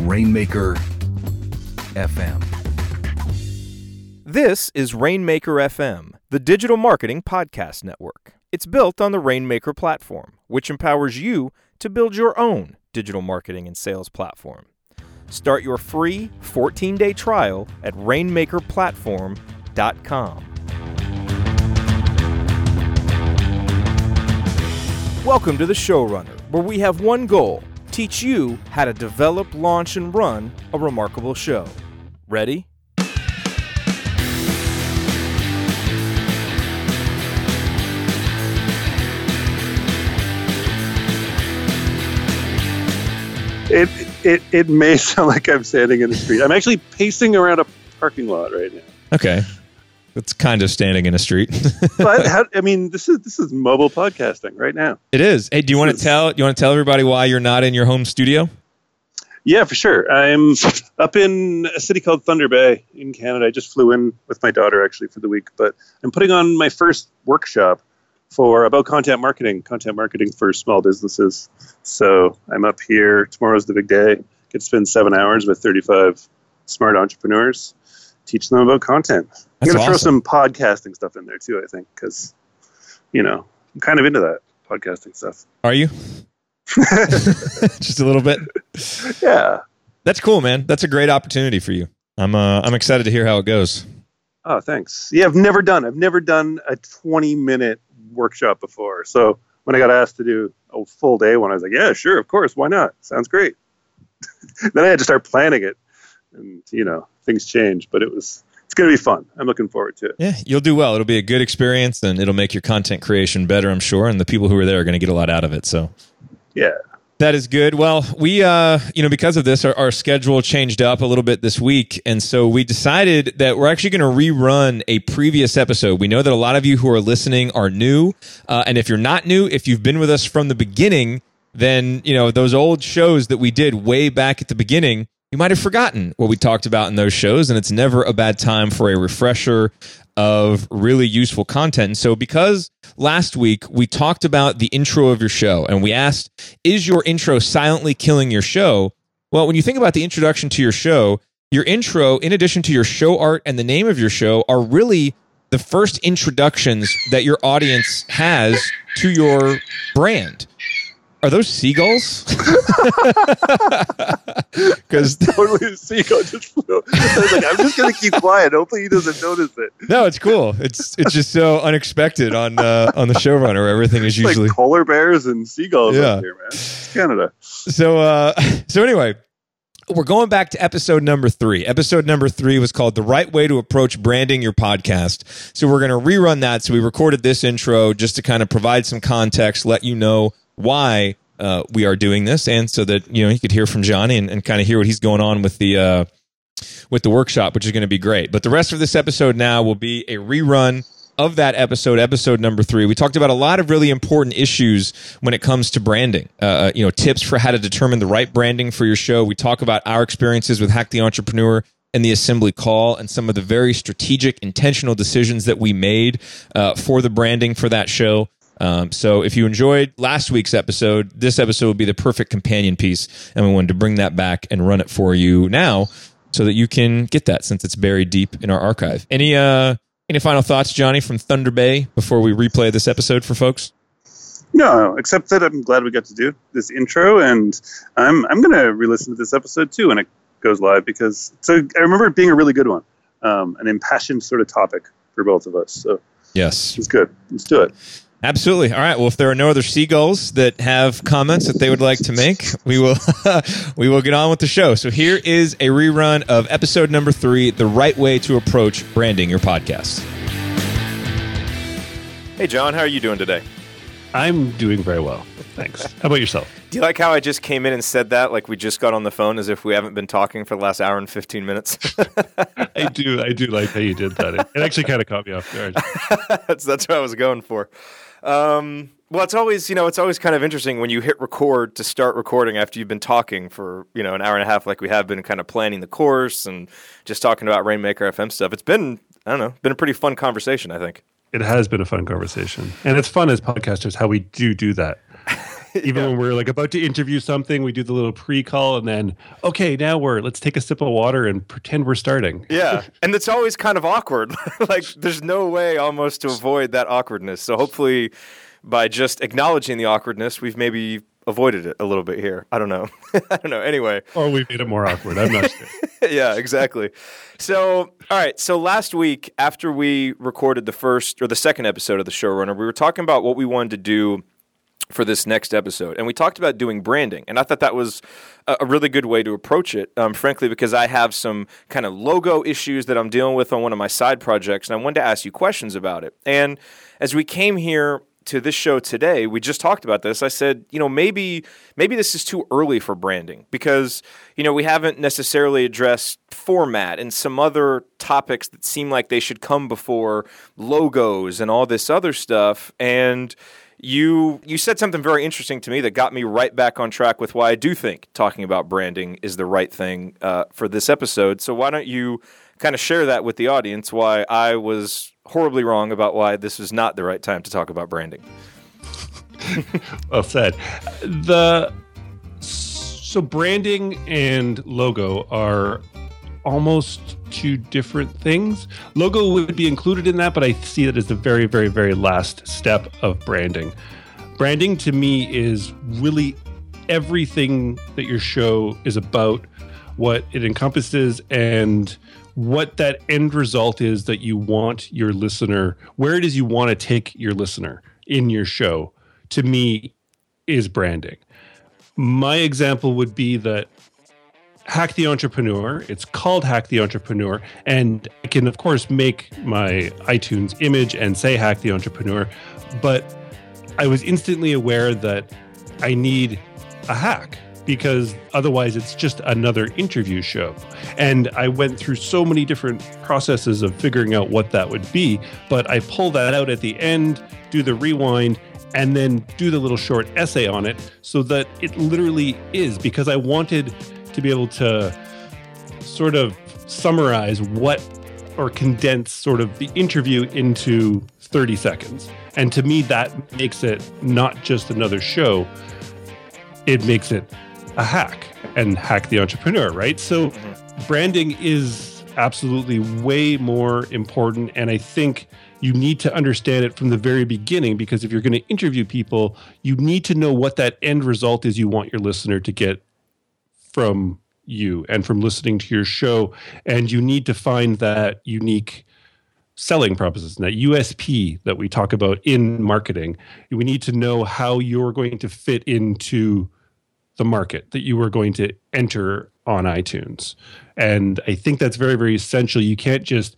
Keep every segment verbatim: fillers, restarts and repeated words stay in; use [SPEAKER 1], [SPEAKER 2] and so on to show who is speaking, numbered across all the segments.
[SPEAKER 1] Rainmaker F M.
[SPEAKER 2] This is Rainmaker F M, the digital marketing podcast network. It's built on the Rainmaker platform, which empowers you to build your own digital marketing and sales platform. Start your free fourteen-day trial at rainmaker platform dot com. Welcome to The Showrunner, where we have one goal: teach you how to develop, launch, and run a remarkable show. Ready?
[SPEAKER 3] It, it it may sound like I'm standing in the street. I'm actually pacing around a parking lot right now.
[SPEAKER 4] Okay, it's kind of standing in a street.
[SPEAKER 3] But how, I mean, this is this is mobile podcasting right now.
[SPEAKER 4] It is. Hey, do you want to tell you want to tell everybody why you're not in your home studio?
[SPEAKER 3] Yeah, for sure. I'm up in a city called Thunder Bay in Canada. I just flew in with my daughter actually for the week, but I'm putting on my first workshop for about content marketing, content marketing for small businesses. So I'm up here. Tomorrow's the big day. Get to spend seven hours with thirty-five smart entrepreneurs, teach them about content.
[SPEAKER 4] That's
[SPEAKER 3] I'm going to throw
[SPEAKER 4] awesome.
[SPEAKER 3] some podcasting stuff in there too, I think, because, you know, I'm kind of into that podcasting stuff.
[SPEAKER 4] Are you? Just a little bit.
[SPEAKER 3] Yeah.
[SPEAKER 4] That's cool, man. That's a great opportunity for you. I'm uh, I'm excited to hear how it goes.
[SPEAKER 3] Oh, thanks. Yeah, I've never done. I've never done a twenty minute workshop before. So when I got asked to do a full day one, I was like, yeah, sure, of course, why not? Sounds great. Then I had to start planning it, and you know, things change, but it was it's going to be fun. I'm looking forward to it.
[SPEAKER 4] Yeah, you'll do well. It'll be a good experience, and it'll make your content creation better, I'm sure. And the people who are there are going to get a lot out of it. So
[SPEAKER 3] Yeah.
[SPEAKER 4] that is good. Well, we, uh, you know, because of this, our, our schedule changed up a little bit this week. And so we decided that we're actually going to rerun a previous episode. We know that a lot of you who are listening are new. Uh, and if you're not new, if you've been with us from the beginning, then, you know, those old shows that we did way back at the beginning, you might have forgotten what we talked about in those shows. And it's never a bad time for a refresher of really useful content. And so because last week we talked about the intro of your show and we asked, is your intro silently killing your show? Well, when you think about the introduction to your show, your intro, in addition to your show art and the name of your show, are really the first introductions that your audience has to your brand. Are those seagulls? Because
[SPEAKER 3] Totally, a seagull just flew. I was like, I'm just going to keep quiet. Hopefully he doesn't notice it.
[SPEAKER 4] no, it's cool. It's it's just so unexpected on uh, on the showrunner where everything is
[SPEAKER 3] It's
[SPEAKER 4] usually
[SPEAKER 3] like polar bears and seagulls
[SPEAKER 4] Yeah.
[SPEAKER 3] up here, man. It's Canada.
[SPEAKER 4] So, uh, so anyway, we're going back to episode number three. Episode number three was called The Right Way to Approach Branding Your Podcast. So we're going to rerun that. So we recorded this intro just to kind of provide some context, let you know why uh, we are doing this, and so that, you know, you could hear from Johnny and, and kind of hear what he's going on with the uh, with the workshop, which is going to be great. But the rest of this episode now will be a rerun of that episode, episode number three. We talked about a lot of really important issues when it comes to branding. Uh, you know, tips for how to determine the right branding for your show. We talk about our experiences with Hack the Entrepreneur and the Assembly Call and some of the very strategic, intentional decisions that we made uh, for the branding for that show. Um, so if you enjoyed last week's episode, this episode will be the perfect companion piece, and we wanted to bring that back and run it for you now so that you can get that since it's buried deep in our archive. Any uh, any final thoughts, Johnny, from Thunder Bay before we replay this episode for folks?
[SPEAKER 3] No, except that I'm glad we got to do this intro, and I'm I'm going to re-listen to this episode too when it goes live, because it's a, I remember it being a really good one, um, an impassioned sort of topic for both of us. So
[SPEAKER 4] Yes.
[SPEAKER 3] it's good. Let's do it.
[SPEAKER 4] Absolutely. All right. Well, if there are no other seagulls that have comments that they would like to make, we will we will get on with the show. So here is a rerun of episode number three, The Right Way to Approach Branding Your Podcast.
[SPEAKER 2] Hey, John, how are you doing today?
[SPEAKER 5] I'm doing very well. Thanks. How about yourself?
[SPEAKER 2] Do you like how I just came in and said that like we just got on the phone as if we haven't been talking for the last hour and fifteen minutes?
[SPEAKER 5] I do. I do like how you did that. It, it actually kind of caught me off guard.
[SPEAKER 2] that's, that's what I was going for. Um, well, it's always, you know, it's always kind of interesting when you hit record to start recording after you've been talking for, you know, an hour and a half like we have been, kind of planning the course and just talking about Rainmaker F M stuff. It's been, I don't know, been a pretty fun conversation, I think.
[SPEAKER 5] It has been a fun conversation. And it's fun as podcasters how we do do that. Even
[SPEAKER 2] Yeah.
[SPEAKER 5] when we're like about to interview something, we do the little pre-call and then, okay, now we're, let's take a sip of water and pretend we're starting.
[SPEAKER 2] Yeah, and it's always kind of awkward. Like, there's no way almost to avoid that awkwardness. So hopefully, by just acknowledging the awkwardness, we've maybe avoided it a little bit here. I don't know. I don't know. Anyway.
[SPEAKER 5] Or we made it more awkward. I'm not sure.
[SPEAKER 2] Yeah, exactly. So, all right. So last week, after we recorded the first or the second episode of the Showrunner, we were talking about what we wanted to do for this next episode. And we talked about doing branding. And I thought that was a, a really good way to approach it, um, frankly, because I have some kind of logo issues that I'm dealing with on one of my side projects. And I wanted to ask you questions about it. And as we came here to this show today, we just talked about this. I said, you know, maybe maybe this is too early for branding because, you know, we haven't necessarily addressed format and some other topics that seem like they should come before logos and all this other stuff. And you you said something very interesting to me that got me right back on track with why I do think talking about branding is the right thing uh, for this episode. So why don't you kind of share that with the audience, why I was horribly wrong about why this is not the right time to talk about branding.
[SPEAKER 5] Well said. The so branding and logo are almost two different things. Logo would be included in that, but I see it as the very, very, very last step of branding. Branding to me is really everything that your show is about, what it encompasses, and what that end result is that you want your listener, where it is you want to take your listener in your show, to me, is branding. My example would be that Hack the Entrepreneur, it's called Hack the Entrepreneur, and I can, of course, make my iTunes image and say Hack the Entrepreneur, but I was instantly aware that I need a hack, because otherwise it's just another interview show. And I went through so many different processes of figuring out what that would be, but I pull that out at the end, do the rewind, and then do the little short essay on it so that it literally is, because I wanted to be able to sort of summarize what, or condense sort of the interview into thirty seconds. And to me, that makes it not just another show, it makes it a hack, and Hack the Entrepreneur, right? So mm-hmm. branding is absolutely way more important, and I think you need to understand it from the very beginning, because if you're going to interview people, you need to know what that end result is you want your listener to get from you and from listening to your show, and you need to find that unique selling proposition, that U S P that we talk about in marketing. We need to know how you're going to fit into the market that you are going to enter on iTunes. And I think that's very, very essential. You can't just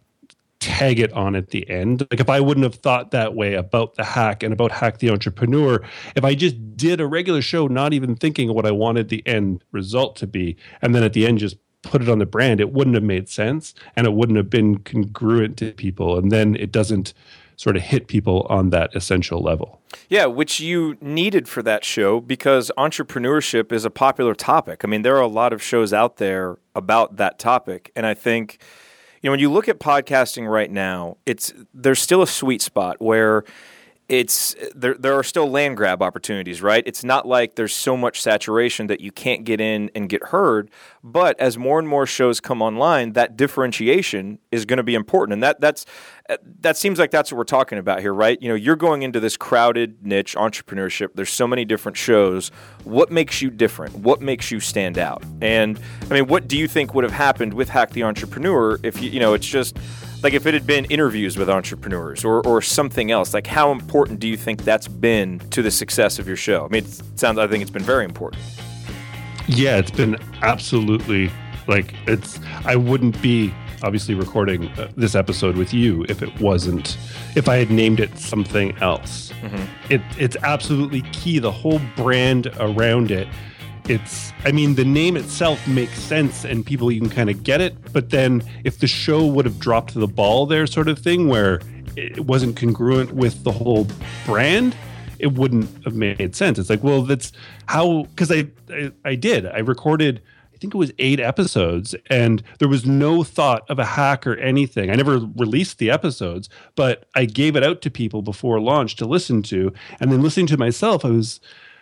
[SPEAKER 5] tag it on at the end. Like if I wouldn't have thought that way about the hack and about Hack the Entrepreneur, if I just did a regular show, not even thinking of what I wanted the end result to be, and then at the end just put it on the brand, it wouldn't have made sense and it wouldn't have been congruent to people. And then it doesn't sort of hit people on that essential level.
[SPEAKER 2] Yeah, which you needed for that show because entrepreneurship is a popular topic. I mean, there are a lot of shows out there about that topic. And I think, you know, when you look at podcasting right now, it's there's still a sweet spot where it's there there are still land grab opportunities, right? It's not like there's so much saturation that you can't get in and get heard, but as more and more shows come online, that differentiation is going to be important. And that that's that seems like that's what we're talking about here, right? You know, you're going into this crowded niche entrepreneurship. There's so many different shows. What makes you different? What makes you stand out? And I mean, what do you think would have happened with Hack the Entrepreneur if you you know, it's just like if it had been interviews with entrepreneurs or, or something else, like how important do you think that's been to the success of your show? I mean, it sounds, I think it's been very important.
[SPEAKER 5] Yeah, it's been absolutely like it's, I wouldn't be obviously recording uh, this episode with you if it wasn't, if I had named it something else. Mm-hmm. It, it's absolutely key. The whole brand around it. It's, I mean, the name itself makes sense and people you can kind of get it. But then if the show would have dropped the ball there sort of thing where it wasn't congruent with the whole brand, it wouldn't have made sense. It's like, well, that's how, because I, I, I did. I recorded, I think it was eight episodes and there was no thought of a hack or anything. I never released the episodes, but I gave it out to people before launch to listen to. And then listening to myself, I was,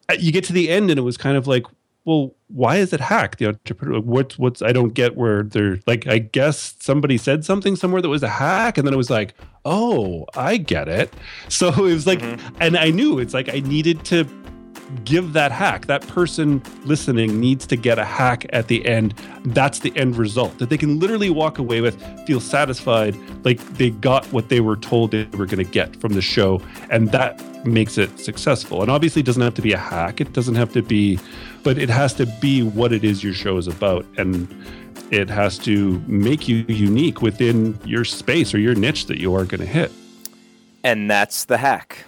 [SPEAKER 5] you get to the end and it was kind of like, well, why is it hack? The entrepreneur, what's, what's, I don't get where they're like, I guess somebody said something somewhere that was a hack. And then it was like, oh, I get it. So it was like, mm-hmm. and I knew it's like, I needed to give that hack. That person listening needs to get a hack at the end. That's the end result that they can literally walk away with, feel satisfied, like they got what they were told they were going to get from the show. And that makes it successful. And obviously it doesn't have to be a hack. It doesn't have to be, but it has to be what it is your show is about. And it has to make you unique within your space or your niche that you are going to hit.
[SPEAKER 2] And that's the hack.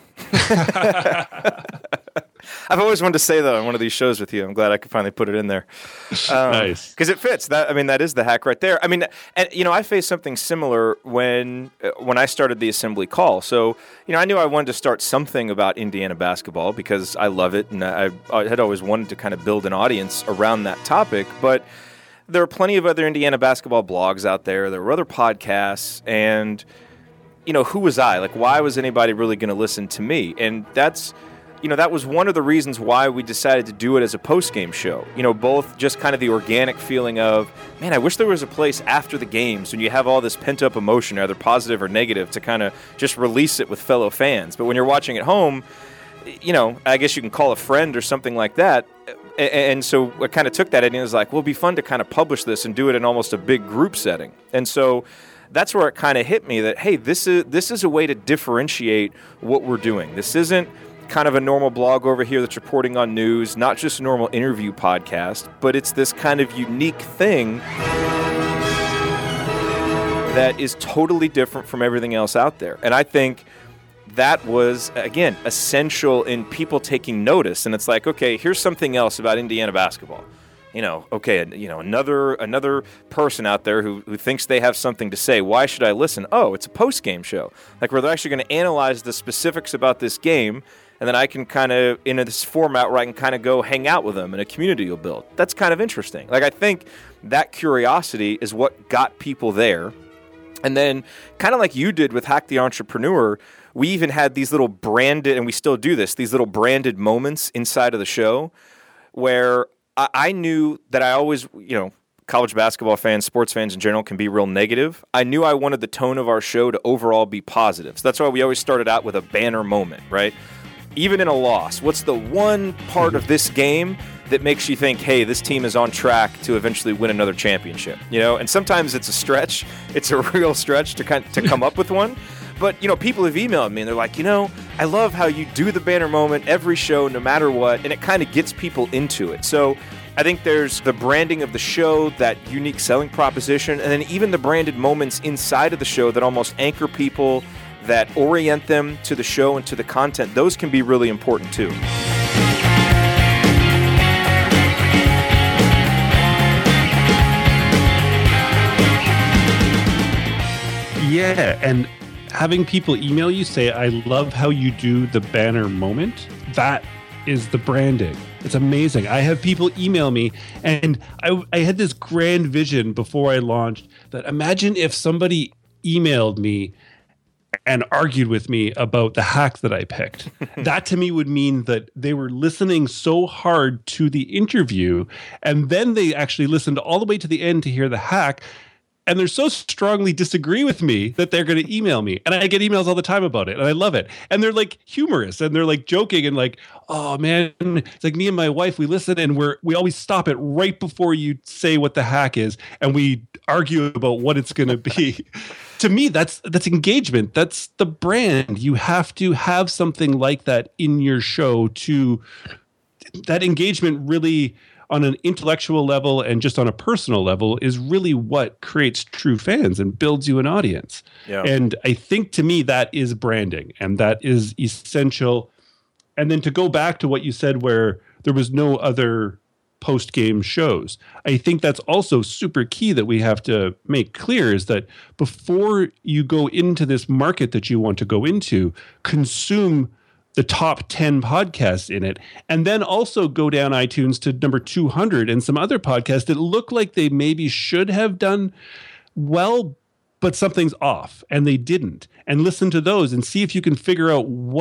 [SPEAKER 2] I've always wanted to say that on one of these shows with you. I'm glad I could finally put it in there. Um,
[SPEAKER 5] nice.
[SPEAKER 2] Because it fits. That I mean, that is the hack right there. I mean, and you know, I faced something similar when uh, when I started the Assembly Call. So, you know, I knew I wanted to start something about Indiana basketball because I love it, and I, I had always wanted to kind of build an audience around that topic. But there are plenty of other Indiana basketball blogs out there. There were other podcasts, and you know, who was I? Like, why was anybody really going to listen to me? And that's, you know, that was one of the reasons why we decided to do it as a post-game show. You know, both just kind of the organic feeling of, man, I wish there was a place after the games when you have all this pent-up emotion, either positive or negative, to kind of just release it with fellow fans. But when you're watching at home, you know, I guess you can call a friend or something like that. And so I kind of took that idea and was like, well, it'd be fun to kind of publish this and do it in almost a big group setting. And so that's where it kind of hit me that, hey, this is this is a way to differentiate what we're doing. This isn't kind of a normal blog over here that's reporting on news, not just a normal interview podcast, but it's this kind of unique thing that is totally different from everything else out there. And I think that was, again, essential in people taking notice. And it's like, okay, here's something else about Indiana basketball. You know, okay, you know, another another person out there who, who thinks they have something to say. Why should I listen? Oh, it's a post-game show. Like, where they're actually going to analyze the specifics about this game, and then I can kind of, in this format where I can kind of go hang out with them and a community will build. That's kind of interesting. Like, I think that curiosity is what got people there. And then, kind of like you did with Hack the Entrepreneur, we even had these little branded, and we still do this, these little branded moments inside of the show where I knew that I always, you know, college basketball fans, sports fans in general can be real negative. I knew I wanted the tone of our show to overall be positive. So that's why we always started out with a banner moment, right? Even in a loss, what's the one part of this game that makes you think, hey, this team is on track to eventually win another championship? You know, and sometimes it's a stretch. It's a real stretch to kind to come up with one. But, you know, people have emailed me and they're like, you know, I love how you do the banner moment every show, no matter what, and it kind of gets people into it. So I think there's the branding of the show, that unique selling proposition, and then even the branded moments inside of the show that almost anchor people, that orient them to the show and to the content. Those can be really important too.
[SPEAKER 5] Yeah, and having people email you say, I love how you do the banner moment, that is the branding. It's amazing. I have people email me, and I, I had this grand vision before I launched that imagine if somebody emailed me and argued with me about the hack that I picked. That to me would mean that they were listening so hard to the interview, and then they actually listened all the way to the end to hear the hack. And they're so strongly disagree with me that they're going to email me. And I get emails all the time about it. And I love it. And they're like humorous and they're like joking and like, oh man, it's like me and my wife, we listen and we're, we always stop it right before you say what the hack is. And we argue about what it's going to be. To me, that's, that's engagement. That's the brand. You have to have something like that in your show to, that engagement really, on an intellectual level and just on a personal level, is really what creates true fans and builds you an audience. Yeah. And I think to me that is branding, and that is essential. And then to go back to what you said where there was no other post-game shows, I think that's also super key that we have to make clear, is that before you go into this market that you want to go into, consume the top ten podcasts in it, and then also go down iTunes to number two hundred and some other podcasts that look like they maybe should have done well, but something's off and they didn't. And listen to those and see if you can figure out what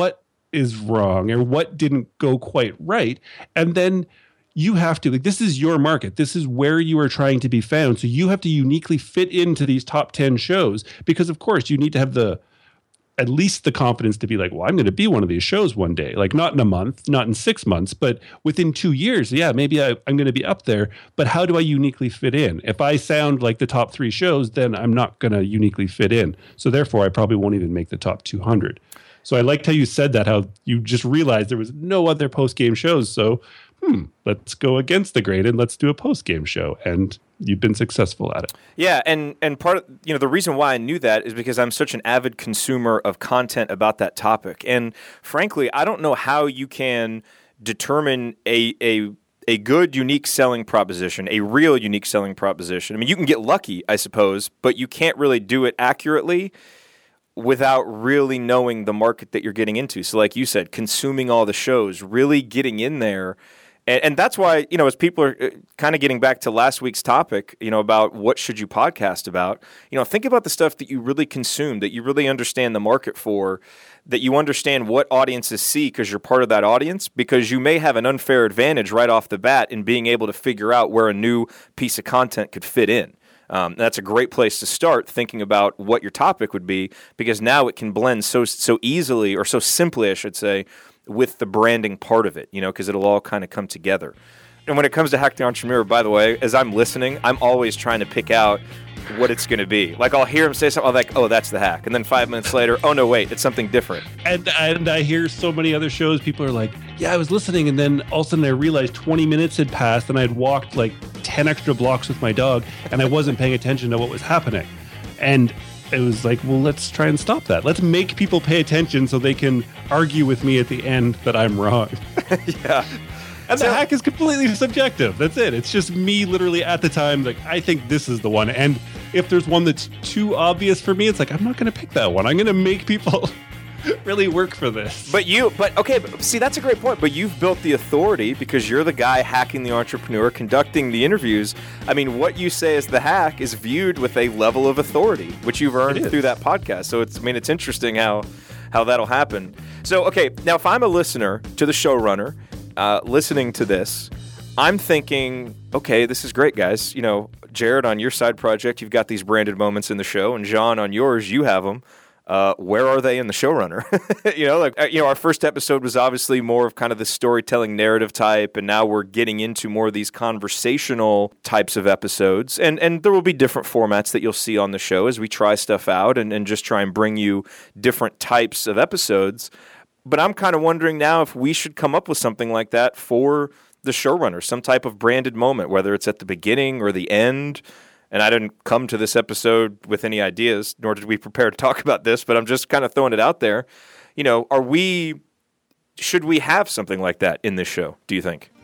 [SPEAKER 5] is wrong or what didn't go quite right. And then you have to, like, this is your market. This is where you are trying to be found. So you have to uniquely fit into these top ten shows because, of course, you need to have the, at least the confidence to be like, well, I'm going to be one of these shows one day, like not in a month, not in six months, but within two years. Yeah, maybe I, I'm going to be up there, but how do I uniquely fit in? If I sound like the top three shows, then I'm not going to uniquely fit in. So therefore, I probably won't even make the top two hundred. So I liked how you said that, how you just realized there was no other post-game shows. So, hmm, let's go against the grain and let's do a post-game show. And you've been successful at it.
[SPEAKER 2] Yeah, and and part of, you know, the reason why I knew that is because I'm such an avid consumer of content about that topic. And frankly, I don't know how you can determine a a a good unique selling proposition, a real unique selling proposition. I mean, you can get lucky, I suppose, but you can't really do it accurately without really knowing the market that you're getting into. So like you said, consuming all the shows, really getting in there. And, and that's why, you know, as people are kind of getting back to last week's topic, you know, about what should you podcast about, you know, think about the stuff that you really consume, that you really understand the market for, that you understand what audiences see because you're part of that audience, because you may have an unfair advantage right off the bat in being able to figure out where a new piece of content could fit in. Um, that's a great place to start thinking about what your topic would be, because now it can blend so so easily, or so simply, I should say, with the branding part of it, you know, because it'll all kind of come together. And when it comes to Hack the Entrepreneur, by the way, as I'm listening, I'm always trying to pick out what it's going to be. Like, I'll hear him say something, I'm like, oh, that's the hack. And then five minutes later, oh, no, wait, it's something different.
[SPEAKER 5] And and I hear so many other shows, people are like, yeah, I was listening, and then all of a sudden I realized twenty minutes had passed, and I'd walked like ten extra blocks with my dog, and I wasn't paying attention to what was happening. And it was like, well, let's try and stop that. Let's make people pay attention so they can argue with me at the end that I'm wrong.
[SPEAKER 2] Yeah.
[SPEAKER 5] And the hack is completely subjective. That's it. It's just me literally at the time, like, I think this is the one. And if there's one that's too obvious for me, it's like, I'm not going to pick that one. I'm going to make people really work for this.
[SPEAKER 2] But you, but okay, but see, that's a great point. But you've built the authority because you're the guy hacking the entrepreneur, conducting the interviews. I mean, what you say is the hack is viewed with a level of authority, which you've earned through that podcast. So it's, I mean, it's interesting how, how that'll happen. So, okay, now if I'm a listener to the showrunner, uh, listening to this, I'm thinking, okay, this is great, guys. You know, Jared, on your side project, you've got these branded moments in the show, and John, on yours, you have them. Uh, where are they in the showrunner? you know, like, you know, our first episode was obviously more of kind of the storytelling narrative type, and now we're getting into more of these conversational types of episodes. And and there will be different formats that you'll see on the show as we try stuff out and, and just try and bring you different types of episodes. But I'm kind of wondering now if we should come up with something like that for the showrunner, some type of branded moment, whether it's at the beginning or the end. And I didn't come to this episode with any ideas, nor did we prepare to talk about this, but I'm just kind of throwing it out there. You know, are we, should we have something like that in this show, do you think?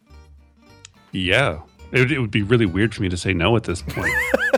[SPEAKER 5] Yeah. It would, it would be really weird for me to say no at this point.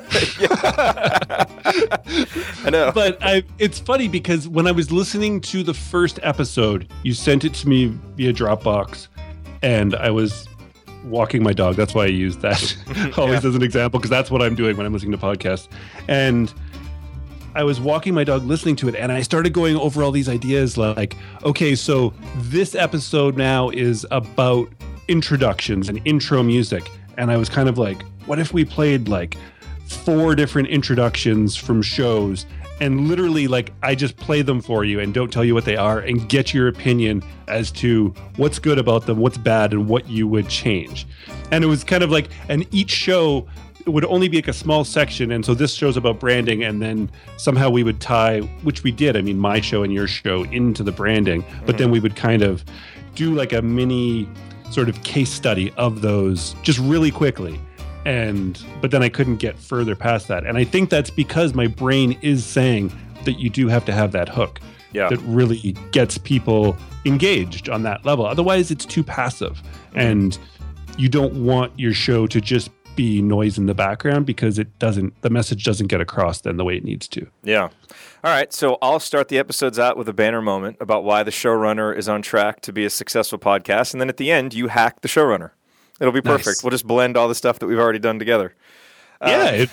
[SPEAKER 2] I know.
[SPEAKER 5] But I, it's funny because when I was listening to the first episode, you sent it to me via Dropbox, and I was walking my dog. That's why I use that always yeah. as an example, because that's what I'm doing when I'm listening to podcasts. And I was walking my dog listening to it, and I started going over all these ideas like, okay, so this episode now is about introductions and intro music. And I was kind of like, what if we played like four different introductions from shows, and literally like I just play them for you and don't tell you what they are and get your opinion as to what's good about them, what's bad, and what you would change. And it was kind of like, and each show would only be like a small section. And so this show's about branding, and then somehow we would tie, which we did, I mean, my show and your show into the branding, but mm-hmm. then we would kind of do like a mini sort of case study of those just really quickly. And but then I couldn't get further past that. And I think that's because my brain is saying that you do have to have that hook
[SPEAKER 2] yeah.
[SPEAKER 5] that really gets people engaged on that level. Otherwise, it's too passive. Mm-hmm. And you don't want your show to just be noise in the background, because it doesn't, the message doesn't get across then the way it needs to.
[SPEAKER 2] Yeah. All right. So I'll start the episodes out with a banner moment about why the showrunner is on track to be a successful podcast. And then at the end, you hack the showrunner. It'll be perfect.
[SPEAKER 5] Nice.
[SPEAKER 2] We'll just blend all the stuff that we've already done together.
[SPEAKER 5] Yeah.
[SPEAKER 2] Uh,
[SPEAKER 5] It,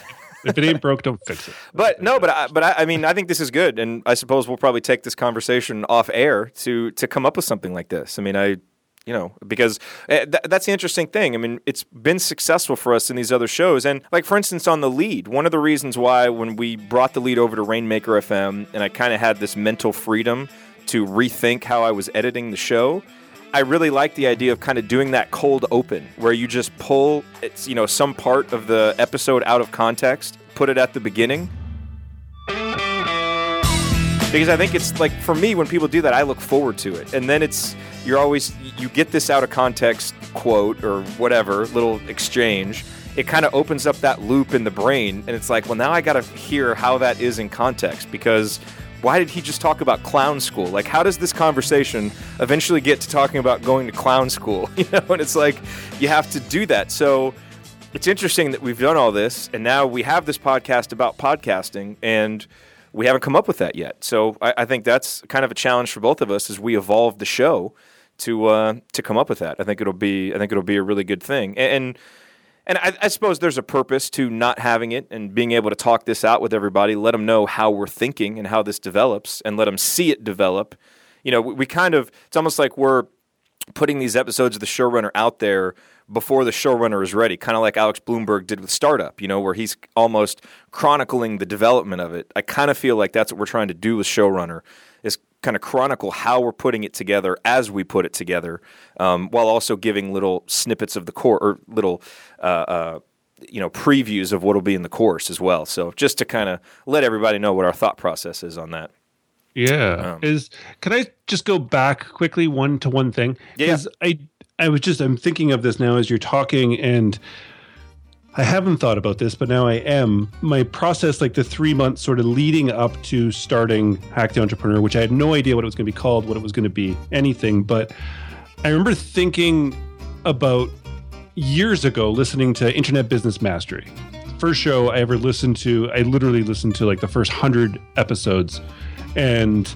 [SPEAKER 5] If it ain't broke, don't fix it.
[SPEAKER 2] But no, but I, but I, I mean, I think this is good, and I suppose we'll probably take this conversation off air to to come up with something like this. I mean, I, you know, because th- that's the interesting thing. I mean, it's been successful for us in these other shows, and like for instance, on the lead, one of the reasons why when we brought the lead over to Rainmaker F M, and I kind of had this mental freedom to rethink how I was editing the show. I really like the idea of kind of doing that cold open where you just pull it's you know some part of the episode out of context, put it at the beginning. Because I think it's like, for me, when people do that, I look forward to it. And then it's, you're always, you get this out of context quote or whatever, little exchange. It kind of opens up that loop in the brain. And it's like, well, now I got to hear how that is in context, because why did he just talk about clown school? Like, how does this conversation eventually get to talking about going to clown school? You know, and it's like, you have to do that. So it's interesting that we've done all this, and now we have this podcast about podcasting, and we haven't come up with that yet. So I, I think that's kind of a challenge for both of us as we evolve the show to uh, to come up with that. I think it'll be I think it'll be a really good thing. And and I, I suppose there's a purpose to not having it and being able to talk this out with everybody, let them know how we're thinking and how this develops, and let them see it develop. You know, we, we kind of, it's almost like we're putting these episodes of the showrunner out there before the showrunner is ready, kind of like Alex Bloomberg did with Startup, you know, where he's almost chronicling the development of it. I kind of feel like that's what we're trying to do with Showrunner, is kind of chronicle how we're putting it together as we put it together, um, while also giving little snippets of the core, or little, uh, uh, you know, previews of what will be in the course as well. So just to kind of let everybody know what our thought process is on that.
[SPEAKER 5] Yeah. Um, is can I just go back quickly one to one thing?
[SPEAKER 2] Yeah.
[SPEAKER 5] Because I I was just I'm thinking of this now as you're talking, and I haven't thought about this, but now I am. My process, like the three months sort of leading up to starting Hack the Entrepreneur, which I had no idea what it was going to be called, what it was going to be, anything. But I remember thinking about years ago listening to Internet Business Mastery. First show I ever listened to, I literally listened to like the first hundred episodes. And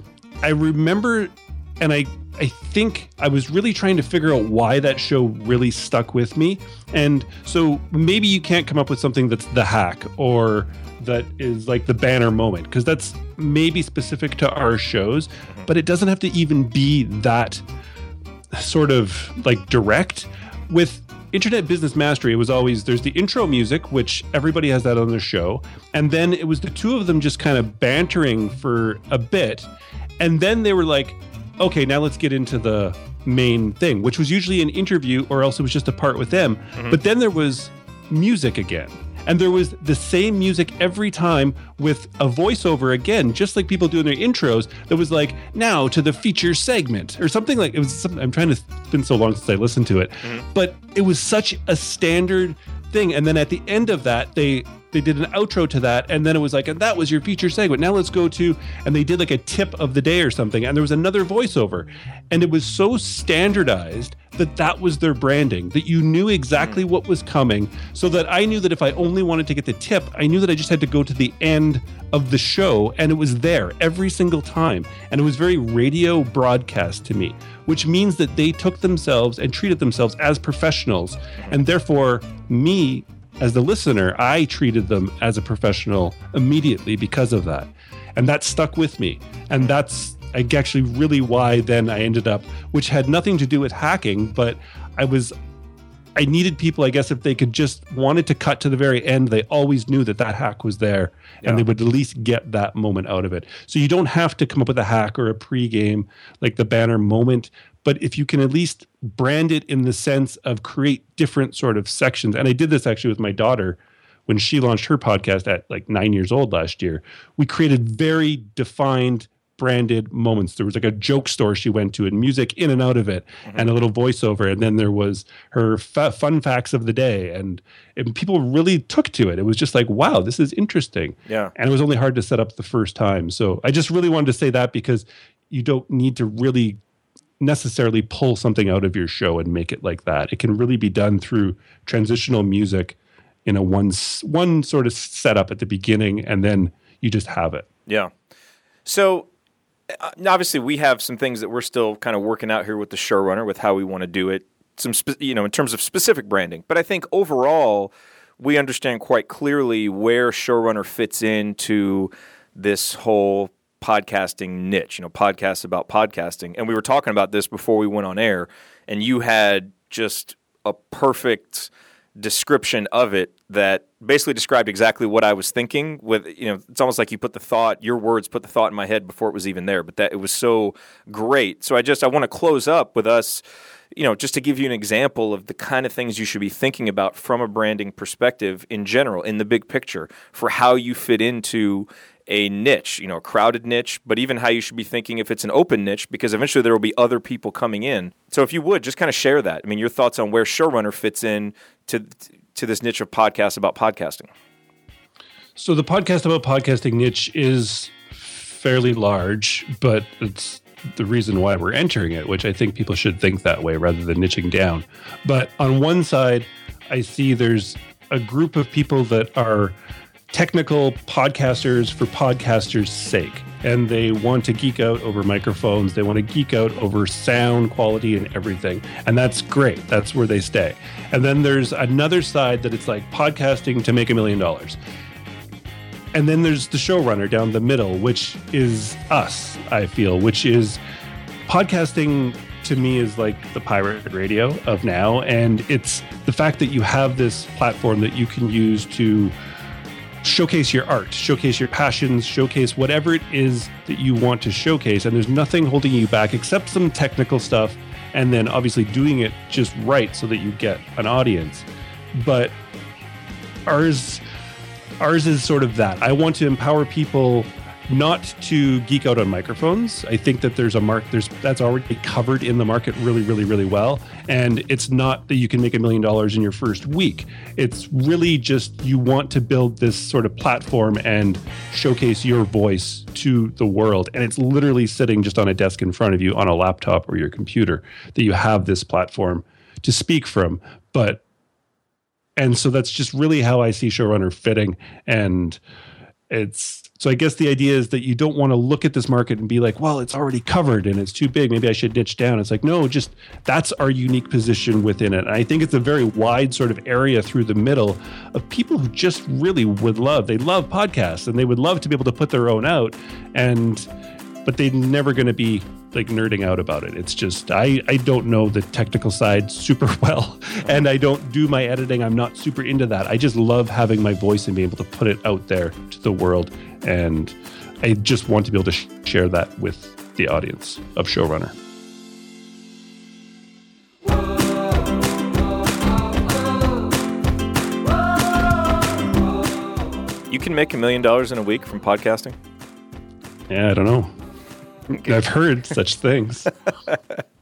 [SPEAKER 5] I remember, and I, I think I was really trying to figure out why that show really stuck with me. And so maybe you can't come up with something that's the hack or that is like the banner moment, because that's maybe specific to our shows, but it doesn't have to even be that sort of like direct. With Internet Business Mastery, it was always, there's the intro music, which everybody has that on their show. And then it was the two of them just kind of bantering for a bit. And then they were like, okay, now let's get into the main thing, which was usually an interview, or else it was just a part with them. Mm-hmm. But then there was music again. And there was the same music every time with a voiceover again, just like people do in their intros, that was like, now to the feature segment or something like, it was something, I'm trying to, it's been so long since I listened to it, mm-hmm. but it was such a standard thing. And then at the end of that, they they did an outro to that, and then it was like, and that was your feature segment. Now let's go to, and they did like a tip of the day or something, and there was another voiceover. And it was so standardized that that was their branding, that you knew exactly what was coming, so that I knew that if I only wanted to get the tip, I knew that I just had to go to the end of the show, and it was there every single time. And it was very radio broadcast to me, which means that they took themselves and treated themselves as professionals. And therefore, me, as the listener, I treated them as a professional immediately because of that. And that stuck with me. And that's actually really why then I ended up, which had nothing to do with hacking, but I was, I needed people, I guess, if they could just wanted to cut to the very end, they always knew that that hack was there, yeah. and they would at least get that moment out of it. So you don't have to come up with a hack or a pregame, like the banner moment, but if you can at least brand it in the sense of create different sort of sections. And I did this actually with my daughter when she launched her podcast at like nine years old last year. We created very defined branded moments. There was like a joke store she went to and music in and out of it, mm-hmm. and a little voiceover. And then there was her fa- fun facts of the day. And, and people really took to it. It was just like, wow, this is interesting.
[SPEAKER 2] Yeah. And
[SPEAKER 5] it was only hard to set up the first time. So I just really wanted to say that, because you don't need to really necessarily pull something out of your show and make it like that. It can really be done through transitional music in a one, one sort of setup at the beginning, and then you just have it.
[SPEAKER 2] Yeah. So obviously we have some things that we're still kind of working out here with the showrunner, with how we want to do it, some spe- you know, in terms of specific branding. But I think overall we understand quite clearly where Showrunner fits into this whole podcasting niche, you know, podcasts about podcasting. And we were talking about this before we went on air, and you had just a perfect description of it that basically described exactly what I was thinking. With, you know, it's almost like you put the thought, your words put the thought in my head before it was even there, but that it was so great. So I just, I want to close up with us, you know, just to give you an example of the kind of things you should be thinking about from a branding perspective in general, in the big picture, for how you fit into a niche, you know, a crowded niche, but even how you should be thinking if it's an open niche, because eventually there will be other people coming in. So if you would, just kind of share that. I mean, your thoughts on where Showrunner fits in to, to this niche of podcasts about podcasting.
[SPEAKER 5] So the podcast about podcasting niche is fairly large, but it's the reason why we're entering it, which I think people should think that way rather than niching down. But on one side, I see there's a group of people that are technical podcasters for podcasters' sake, and they want to geek out over microphones. They want to geek out over sound quality and everything, and that's great. That's where they stay. And then there's another side that it's like podcasting to make a million dollars. And then there's the showrunner down the middle, which is us, I feel, which is podcasting to me is like the pirate radio of now. And it's the fact that you have this platform that you can use to showcase your art, showcase your passions, showcase whatever it is that you want to showcase. And there's nothing holding you back except some technical stuff. And then obviously doing it just right so that you get an audience. But ours, ours is sort of that. I want to empower people not to geek out on microphones. I think that there's a mark, there's that's already covered in the market really, really, really well. And it's not that you can make a million dollars in your first week. It's really just you want to build this sort of platform and showcase your voice to the world. And it's literally sitting just on a desk in front of you on a laptop or your computer that you have this platform to speak from. But and so that's just really how I see Showrunner fitting. And it's so I guess the idea is that you don't want to look at this market and be like, well, it's already covered and it's too big. Maybe I should niche down. It's like, no, just that's our unique position within it. And I think it's a very wide sort of area through the middle of people who just really would love, they love podcasts and they would love to be able to put their own out. And, but they're never going to be like nerding out about it. It's just, I, I don't know the technical side super well, and I don't do my editing. I'm not super into that. I just love having my voice and being able to put it out there to the world. And I just want to be able to sh- share that with the audience of Showrunner.
[SPEAKER 2] You can make a million dollars in a week from podcasting?
[SPEAKER 5] Yeah, I don't know. I've heard such things. uh,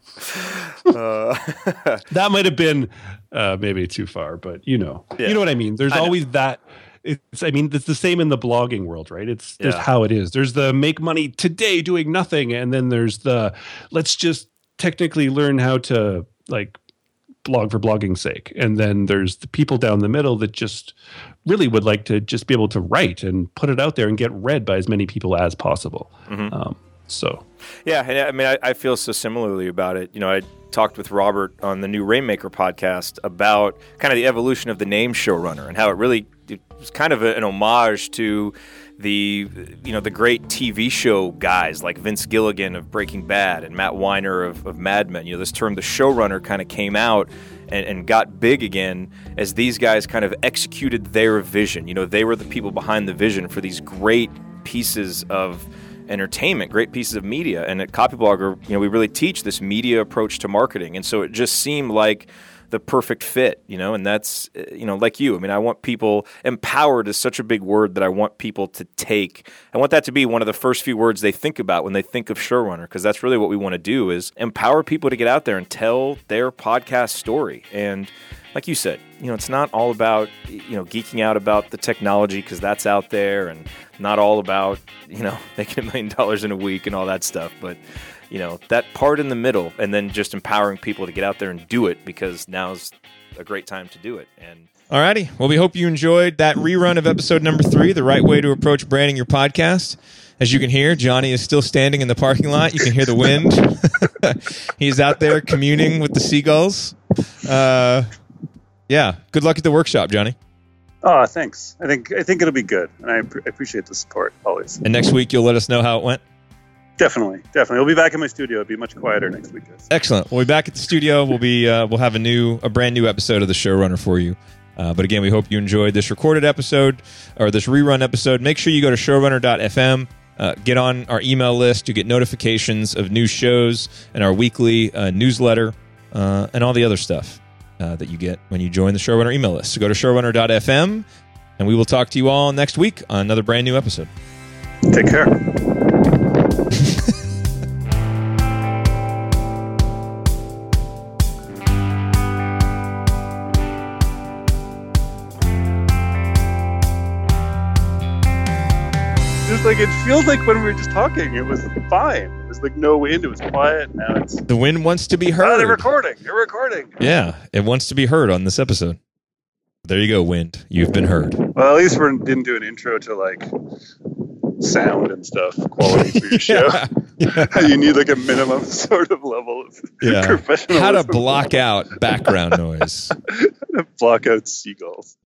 [SPEAKER 5] that might have been uh, maybe too far, but you know, yeah. You know what I mean? There's I always know. that. It's, I mean, it's the same in the blogging world, right? It's there's yeah. how it is. There's the make money today doing nothing. And then there's the, let's just technically learn how to like blog for blogging's sake. And then there's the people down the middle that just really would like to just be able to write and put it out there and get read by as many people as possible. Mm-hmm. Um, So,
[SPEAKER 2] yeah, and I mean, I, I feel so similarly about it. You know, I talked with Robert on the new Rainmaker podcast about kind of the evolution of the name Showrunner and how it really it was kind of a, an homage to the, you know, the great T V show guys like Vince Gilligan of Breaking Bad and Matt Weiner of, of Mad Men. You know, this term, the showrunner, kind of came out and, and got big again as these guys kind of executed their vision. You know, they were the people behind the vision for these great pieces of entertainment, great pieces of media. And at Copyblogger, you know, we really teach this media approach to marketing. And so it just seemed like the perfect fit, you know, and that's, you know, like you. I mean, I want people, empowered is such a big word that I want people to take. I want that to be one of the first few words they think about when they think of Showrunner, because that's really what we want to do is empower people to get out there and tell their podcast story. And like you said, you know, it's not all about, you know, geeking out about the technology because that's out there, and not all about, you know, making a million dollars in a week and all that stuff. But, you know, that part in the middle, and then just empowering people to get out there and do it, because now's a great time to do it. And
[SPEAKER 4] alrighty. Well, we hope you enjoyed that rerun of episode number three, The Right Way to Approach Branding Your Podcast. As you can hear, Johnny is still standing in the parking lot. You can hear the wind. He's out there communing with the seagulls. Uh, yeah. Good luck at the workshop, Johnny.
[SPEAKER 3] Oh, thanks. I think I think it'll be good, and I pr- appreciate the support always.
[SPEAKER 4] And next week, you'll let us know how it went?
[SPEAKER 3] Definitely, definitely. We'll be back in my studio. It'll be much quieter next week, guys.
[SPEAKER 4] Excellent. We'll be back at the studio. We'll be uh, we'll have a new, a brand new episode of the Showrunner for you. Uh, but again, we hope you enjoyed this recorded episode or this rerun episode. Make sure you go to showrunner dot f m. Uh, get on our email list. You get notifications of new shows and our weekly uh, newsletter uh, and all the other stuff uh, that you get when you join the Showrunner email list. So go to showrunner dot f m, and we will talk to you all next week on another brand new episode.
[SPEAKER 3] Take care. Just like it feels like when we were just talking, it was fine. It was like no wind. It was quiet. Now it's
[SPEAKER 4] The wind wants to be heard.
[SPEAKER 3] oh, they're recording. They're recording.
[SPEAKER 4] Yeah, it wants to be heard on this episode. There you go, wind. You've been heard.
[SPEAKER 3] Well, at least we didn't do an intro to like sound and stuff quality for your show.
[SPEAKER 4] Yeah.
[SPEAKER 3] You need like a minimum sort of level of
[SPEAKER 4] Yeah.
[SPEAKER 3] professionalism.
[SPEAKER 4] How to block out background noise.
[SPEAKER 3] block out seagulls.